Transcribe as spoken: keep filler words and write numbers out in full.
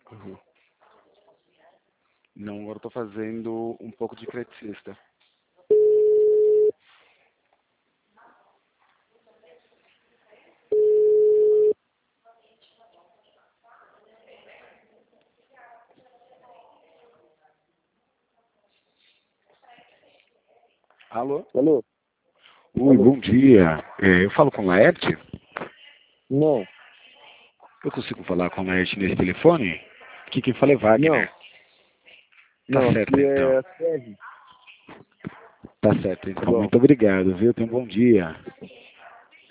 Uhum. Não, agora eu tô fazendo um pouco de eletricista. Alô? Alô? Oi, Alô? bom dia. É, eu falo com a Laerte? Não, Eu consigo falar com a Laerte nesse telefone? Aqui quem fala é não, Wagner. Tá não, certo, aqui então. é a Sérgio. Tá certo, Tá então. bom. Muito obrigado, viu? Tenha um bom dia.